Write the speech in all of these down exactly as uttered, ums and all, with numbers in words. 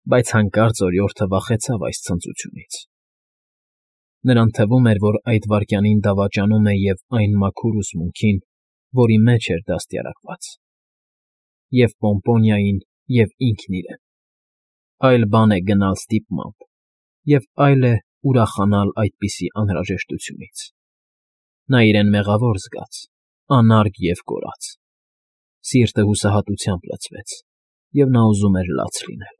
Բայց հանկարծ օրիորդը վախեցավ այս ցնծությունից. նրան թվում էր, որ այդ վայրկյանին դավաճանում է և այն մաքուր ուսմունքին, որի մեջ էր դաստիարակված, և Պոմպոնիային, և ինքն իրեն. այլ բան է գնալ ստիպմամբ, և այլ է ուրախանալ այդպիսի անհրաժեշտությունից. նա իրեն մեղավոր զգաց, անարգ և կորած, սիրտը հուսահատությամբ լցվեց, և նա ուզում էր լաց լինել.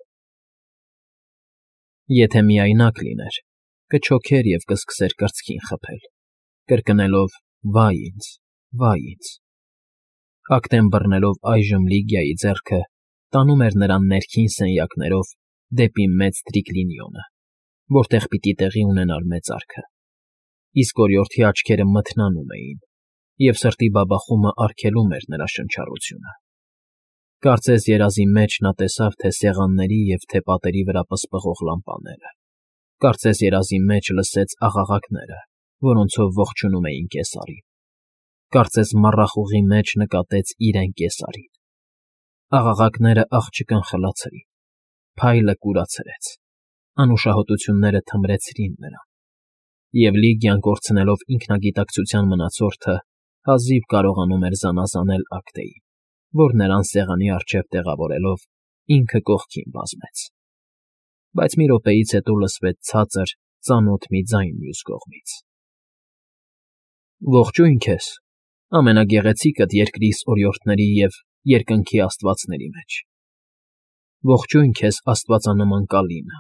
եթե միայնակ լիներ, կչոքեր և կսկսեր կրծքին խփել, կրկնելով. «Վա՜յ ինձ, վա՜յ ինձ»։ Ակտեմ բռնելով այժմ Լիգիայի ձեռքը, տանում էր նրան ներքին սենյակներով դեպի մեծ տրիկլինիոնը, որտեղ պիտի տեղի ունենար մեծարքը, իսկ օրիորդի աչքերը մթնանում էին, և սրտի բաբախումը արգելում էր նրա շնչառությունը. կարծես երազի մեջ նա տեսավ թե սեղանների և թե պատերի վրա պսպղող լամպաները, կարծես երազի մեջ լսեց աղաղակները, որոնցով ողջունում էին կեսարին, կարծես մառախուղի մեջ նկատեց իրեն կեսարին. աղաղակները աղջկան խլացրին, փայլը կուրացրեց, անուշահոտությունները թմրեցրին նրան, և Լիգիան կորցնելով ինքնագիտակցության մնացորդը հազիվ կարողանում էր զանազանել Ակտեին, որ նրան սեղանի առջև տեղավորելով ինքը կողքին բազմեց. բայց մի րոպեից հետո լսվեց ցածր, ծանոթ մի ձայն մյուս կողմից. Ողջույն քեզ, ամենագեղեցիկդ երկրիս օրիորդների և երկնքի աստվածների մեջ, ողջույն քեզ աստվածանման Կալինա։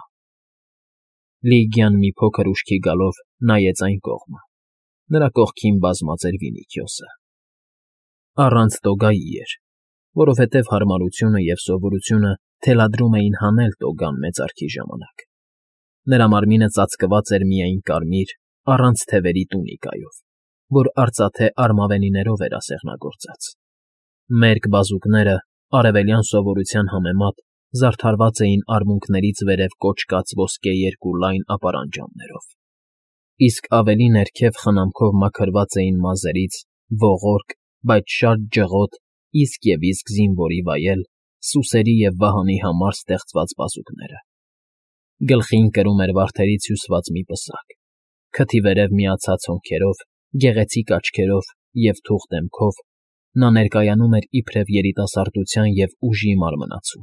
Լիգիան մի փոքր ուշքի գալով նայեց այն կողմը, նրա կողքին բազմած էր Վինիքիոսը. առանց տոգայի էր, որովհետև հարմարությունը և սովորությունը թելադրում էին հանել տոգան մեծարքի ժամանակ. նրա մարմինը ծածկված էր միայն կարմիր, առանց թևերի տունիկայով, որ արծաթե արմավենիներով էր ասեղնագործած. մերկ բազուկները, արևելյան սովորության համեմատ, զարդարված էին արմունկներից վերև կոճկած ոսկե երկու լայն ապարանջաններով, իսկ ավելի ներքև խնամքով մաքրված էին մազերից ողորկ, բայց շատ ջղոտ, իսկ և իսկ զինվորի վայել, սուսերի և վահանի համար ստեղծված բազուկները. գլխին կրում էր վարդերից հյուսված մի պսակ, քթի վերև միացած հոնքերով, գեղեցիկ աչքերով և թուխ դեմքով, նա ներկայանում էր իբրև երիտասարդության և ուժի մարմնացու.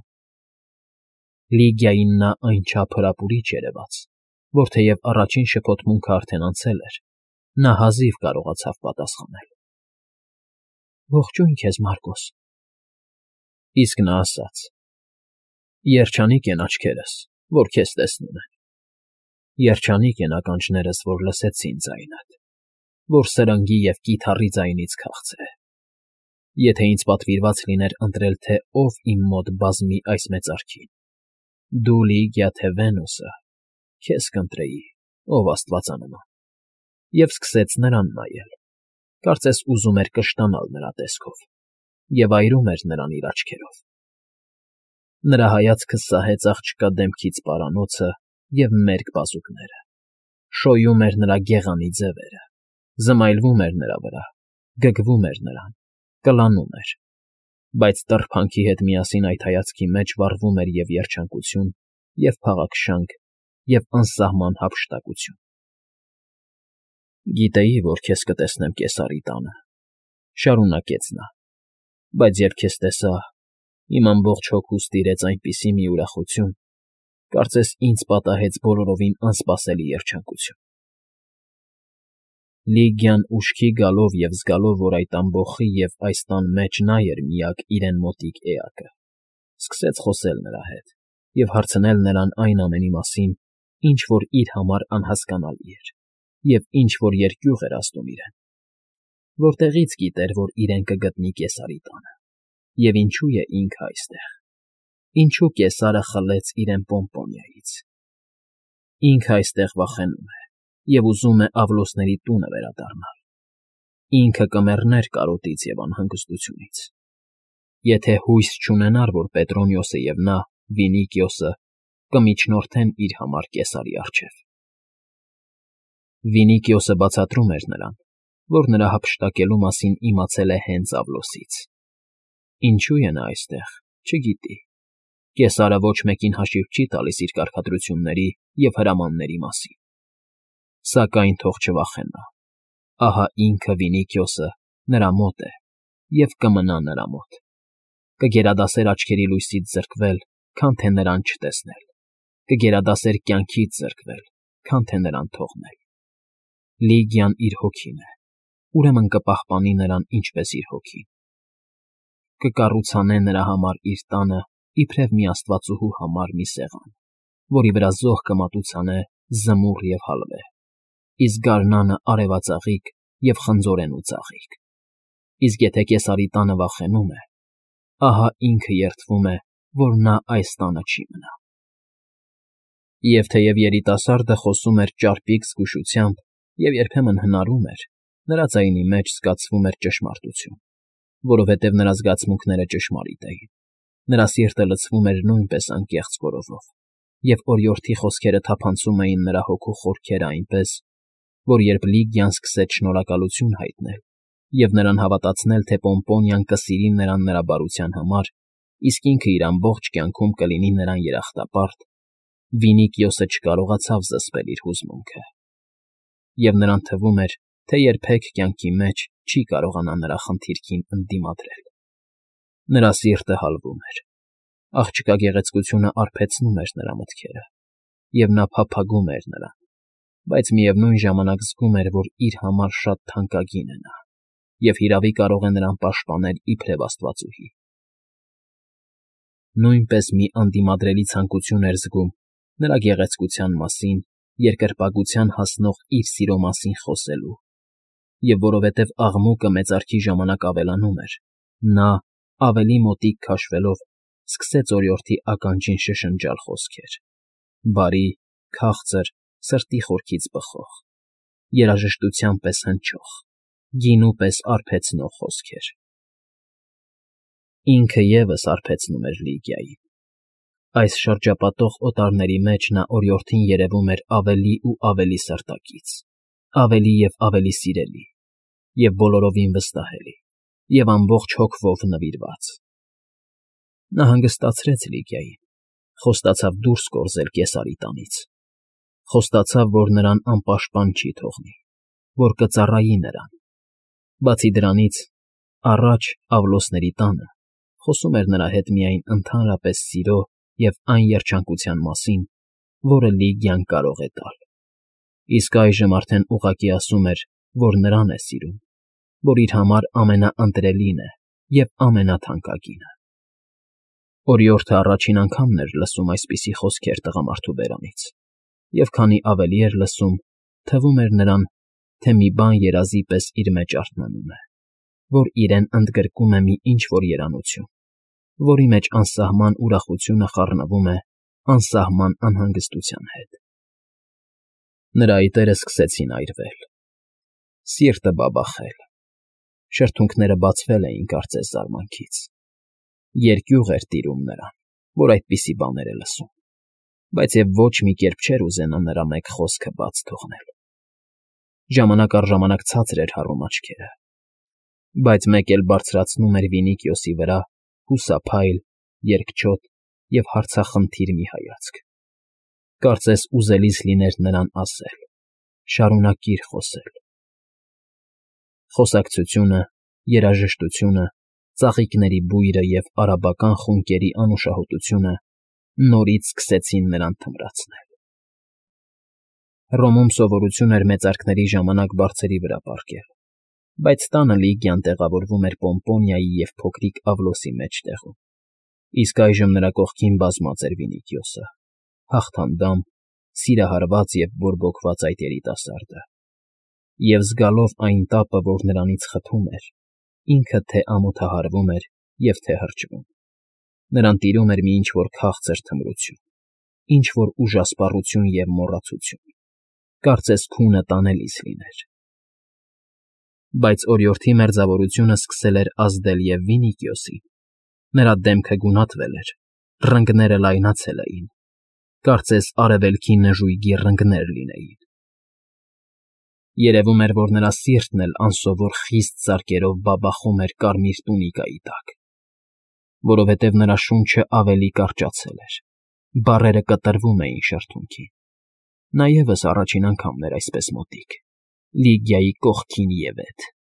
Լիգիային նա այնչափ հրապուրիչ երևաց, որ թեև առաջին շփոթմունքը արդեն անցել էր, նա հազիվ կարողացավ պատասխանել. ողջույն քեզ, Մարգոս։ Իսկ նա ասաց. երջանիկ են աչքերս, որ քեզ տեսնում են, երջանիկ են ականջներս, որ լսեցին ձայնդ, որ սրնգի և կիթառի ձայնից քաղցր է. եթե ինձ պատվիրված լիներ ընտրել, թե ով իմ մոտ բազմի այս մեծարքին, դու, Լիգիա, թե Վենուսը, քեզ կընտրեի, ով աստվածանման, և սկսեց նրան նայել, կարծես ուզում էր կշտանալ նրա տեսքով, և այրում էր նրան իր աչքերով. նրա հայացքը սահեց աղջկա դեմքից պարանոցը և մերկ բազուկները, շոյում էր նրա գեղանի ձևերը, զմայլվում էր նրա վրա, գգվում էր նրան, կլանում էր, բայց տրփանքի հետ միասին այդ հայացքի մեջ վառվում էր և երջանկություն, և փաղաքշանք, և անսահման հափշտակություն։ Գիտեի, որ քեզ կտեսնեմ Կեսարի տանը, շարունակեց նա, բայց երբ քեզ տեսա, իմ ամբողջ հոգուս տիրեց այնպիսի մի ուրախություն, կարծես ինձ պատահեց բոլորովին անսպասելի երջանկություն։ Լիգիան ուշքի գալով և զգալով, որ այդ ամբոխի և այս տան մեջ նա էր միակ իրեն մոտիկ էակը, սկսեց խոսել նրա հետ և հարցնել նրան այն ամենի մասին, ինչ որ իր համար անհասկանալի էր և ինչ֊որ երկյուղ էր ազդում իրեն. որտեղի՞ց գիտեր, որ իրեն կգտնի Կեսարի տանը, և ինչո՞ւ է ինքը այստեղ, ինչո՞ւ Կեսարը խլեց իրեն Պոմպոնիայից։ Ինքը այստեղ վախենում է և ուզում է Ավլոսների տունը վերադառնալ, ինքը կմեռներ կարոտից և անհանգստությունից, եթե հույս չունենար, որ Պետրոնիոսը և նա, Վինիքիոսը, կմիջնորդեն իր համար Կեսարի առջև։ Վինիքիոսը բացատրում էր նրան, որ նրա հափշտակելու մասին իմացել է հենց Ավլոսից. ինչու է նա այստեղ, չգիտի, Կեսարը ոչ մեկին հաշիվ չի տալիս իր կարգադրությունների և հրամանների մասին։ Սակայն թող չվախենա։ Ահա ինքը Վինիքիոսը նրա մոտ է և կմնա նրա մոտ։ Կգերադասեր աչքերի լույսից զրկվել, քան թե նրան չտեսնել, կգերադասեր կյանքից զրկվել, քան թե նրան թողնել։ Լիգիան իր հոգին է, ուրեմն կպահպանի նրան ինչպես իր հոգին։ Կկառուցանե նրա համար իր տանը իբրև մի աստվածուհու համար մի սեղան, որի վրա զոհ կմատուցանե զմուռ և հալվե, իսկ գարնանը արևածաղիկ և խնձորենու ծաղիկ։ Իսկ եթե կեսարի տանը վախենում է, ահա ինքը երդվում է, որ նա այս տանը չի մնա։ Եվ թեև երիտասարդը խոսում էր ճարպիկ զգուշությամբ և երբեմն հնարում էր, նրա ձայնի մեջ զգացվում էր ճշմարտություն, որովհետև նրա զգացմունքները ճշմարիտ էին, նրա սիրտը լցվում էր նույնպես անկեղծ գովով, և օրիորդի խոսքերը թափանցում էին նրա հոգու խորքերը այնպես, որ երբ Լիգիան սկսեց շնորհակալություն հայտնել և նրան հավատացնել, թե Պոմպոնիան կսիրի նրան նրա բարության համար, իսկ ինքը իր ամբողջ կյանքում կլինի նրան երախտապարտ, Վինիքիոսը չկարողացավ զսպել իր հուզմունքը, և նրան թվում էր, թե երբեք կյանքի մեջ չի կարողանա նրա խնդիրքին ընդդիմադրել։ Նրա սիրտը հալվում էր, աղջկա գեղեցկությունը արբեցնում էր նրա մտքերը, և նա փափագում էր նրան, բայց միևնույն ժամանակ զգում էր, որ իր համար շատ թանկագին է նա, և հիրավի կարող է նրան պաշտպանել իբրև աստվածուհի։ Նույնպես մի անդիմադրելի ցանկություն էր զգում նրա գեղեցկության մասին, երկրպագության հասնող իր սիրո մասին խոսելու, և որովհետև աղմուկը մեծարքի ժամանակ ավելանում էր, նա, ավելի մոտիկ քաշվելով, սկսեց օրիորդի ականջին շշնջալ խոսքեր, բարի, քաղցր, սրտի խորքից բխող, երաժշտության պես հնչող, գինու պես արբեցնող խոսքեր։ Ինքը ևս արբեցնում էր Լիգիային։ Այս շրջապատող օտարների մեջ նա օրիորդին երևում էր ավելի ու ավելի սրտակից, ավելի և ավելի սիրելի, և բոլորովին վստահելի, և ամբողջ հոգով նվիրված։ Նա հանգստացրեց Լիգիային, խոստացավ դուրս կորզել Կեսարի տանից, խոստացավ, որ նրան անպաշտպան չի թողնի, որ կծառայի նրան։ Բացի դրանից, առաջ Ավլոսների տանը խոսում էր նրա հետ միայն ընդհանրապես սիրո և այն երջանկության մասին, որը Լիգիան կարող է տալ, իսկ այժմ արդեն ուղղակի ասում էր, որ նրան է սիրում, որ իր համար ամենաընտրելին է և ամենաթանկագինը։ Օրիորդը առաջին անգամն էր լսում այսպիսի խոսքեր տղամարդու բերանից, և քանի ավելի էր լսում, թվում էր նրան, թե մի բան երազի պես իր մեջ արթնանում է, որ իրեն ընդգրկում է մի ինչ֊որ երանություն, որի մեջ անսահման ուրախությունը խառնվում է անսահման անհանգստության հետ։ Նրա այտերը սկսեցին այրվել, սիրտը բաբախել, շրթունքները բացվել էին կարծես զարմանքից։ Երկյուղ էր տիրում նրան, որ այդպիսի բաներ է լսում, բայց և ոչ մի կերպ չէր ուզենա նրա մեկ խոսքը բաց թողնել։ Ժամանակ առ ժամանակ ցածր էր հառում աչքերը, բայց մեկ էլ բարձրացնում էր Վինիքիոսի վրա հուսափայլ, երկչոտ և հարցախնդիր մի հայացք։ Կարծես ուզելիս լիներ նրան ասել. «Շարունակիր խոսել»։ Խոսակցությունը, երաժշտությունը, ծաղիկների բույրը և արաբական խունկերի անուշահոտությունը նորից սկսեցին նրան թմրացնել։ Հռոմում սովորություն էր մեծարքների ժամանակ բարձերի վրա պառկել, բայց տանը Լիգիան տեղավորվում էր Պոմպոնիայի և փոքրիկ Ավլոսի մեջտեղում, իսկ այժմ նրա կողքին բազմած էր Վինիքիոսը, հաղթանդամ, սիրահարված և բորբոքված այդ երիտասարդը, և զգալով այն տապը, որ նրանից խփում էր, ինքը թե ամոթահարվում էր և թե հրճվում։ Նրան տիրում էր մի ինչ֊որ քաղցր թմրություն, ինչ֊որ ուժասպառություն և մոռացություն, կարծես քունը տանելիս լիներ։ Բայց օրիորդի մերձավորությունը սկսել էր ազդել և Վինիքիոսին, նրա դեմքը գունատվել էր, ռնգները լայնացել էին, կարծես արևելքի նժույգի ռնգներ լինեին։ Երևում էր, որ նրա սիրտն էլ անսովոր խիստ զարկերով բաբախում էր կարմիր տունիկայի տակ։ Որովհետև նրա շունչը ավելի կարճացել էր, բառերը կտրվում էին շրթունքին. նա ևս առաջին անգամն էր այսպես մոտիկ, Լիգիայի կողքին ևեթ։